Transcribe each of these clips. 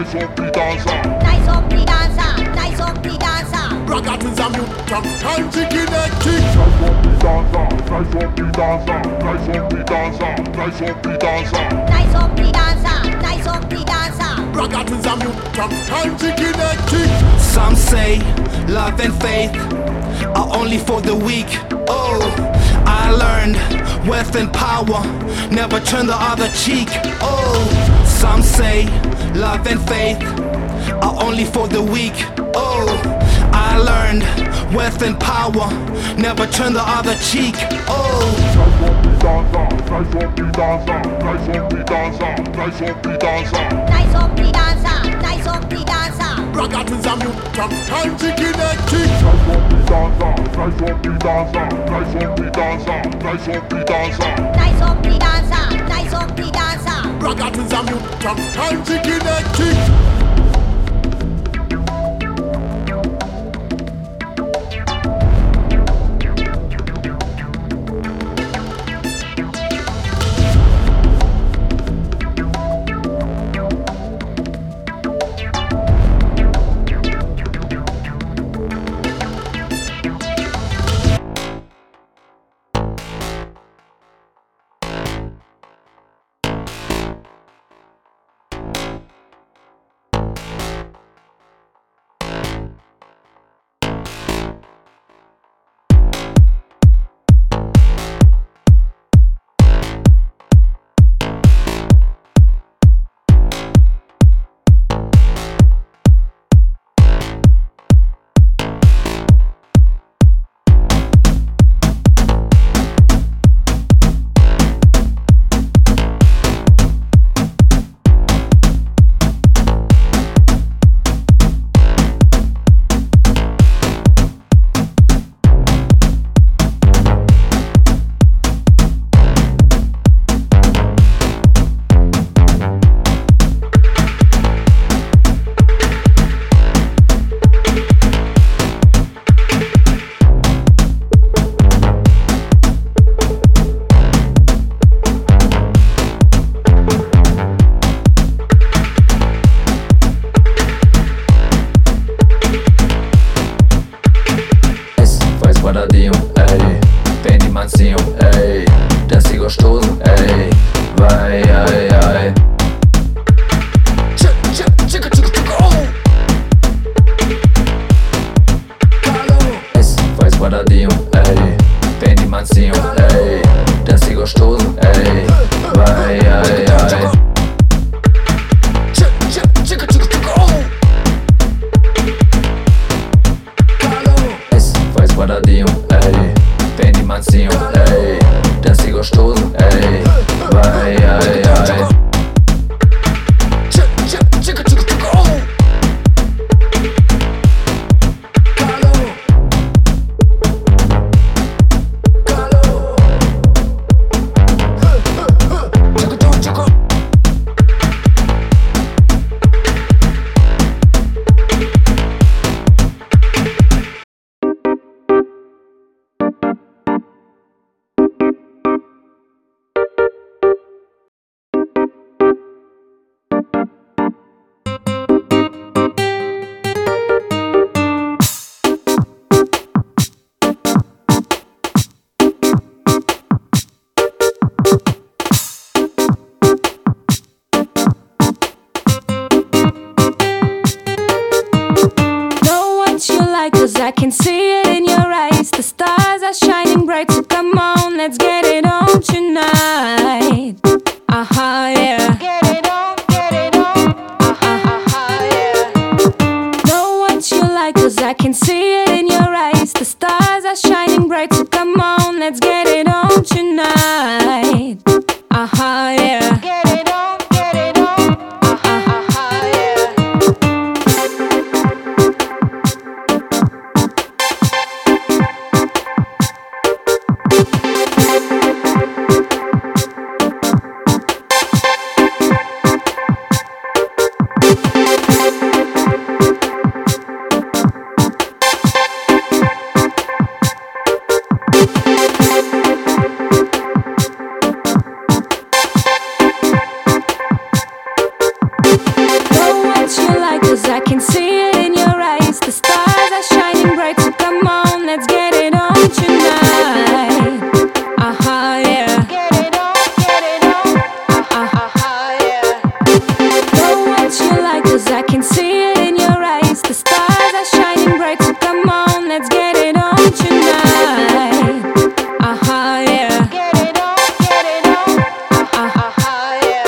Nice up the dancer, nice up the dancer. Ragattins and mute from time to kinetic. Nice up the dancer, nice up the dancer. Ragattins and mute from time to kinetic. Some say love and faith are only for the weak. Oh, I learned wealth and power never turn the other cheek. Oh, some say love and faith are only for the weak. Oh, I learned wealth and power never turn the other cheek. Oh, Nice up the dancer, nice up the dancer. Ragattins and mute from time to kinetic. Nice up the dancer, nice up the dancer. Ragattins and mute from time to kinetic. quadradinho, ey, bem de mansinho, ey, desce gostoso, ey, vai, ai, ai. Faz quadradinho, ey, bem de mansinho, ey, desce gostoso, ey, vai, ai, ai. Faz quadradinho, ey, bem de mansinho, ey, desce gostoso, ey, vai, ai, ai. Cause I can see it in your eyes. The stars are shining bright, so come on, let's get it on tonight. Yeah. Get it on, yeah. Know what you like, cause I can see it in your eyes. The stars are shining bright, so come on, let's get it on tonight. Yeah. Get it on, yeah. see it in your eyes. The stars are shining bright, so come on, let's get it on tonight. Yeah. Get it on, yeah.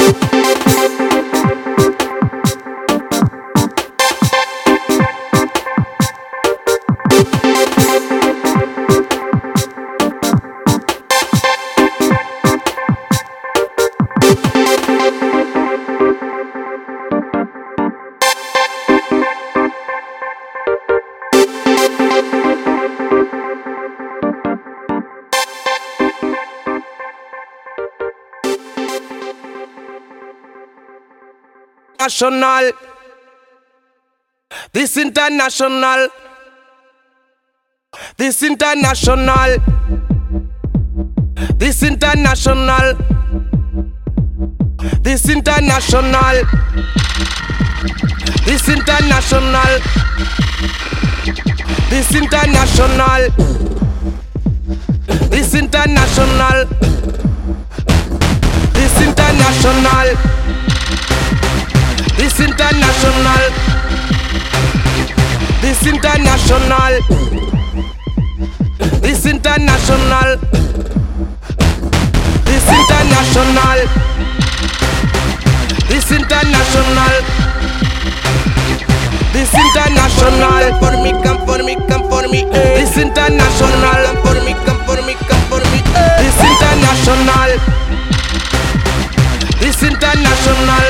National, this international, this international, this international, this international, this international, this international, this international, this international. This international, this international, this international, this international, this international, this international. For me, come for me, come for me. This international, come for me, come for me, come for me. This international, this international.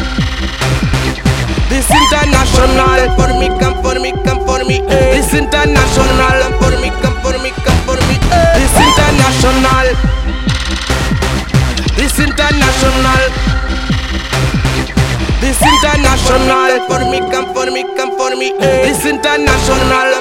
This international, for me, come for me, come for me. This international, for me, come for me, come for me. This international, this international, this international, for me, come for me, come for me. This international.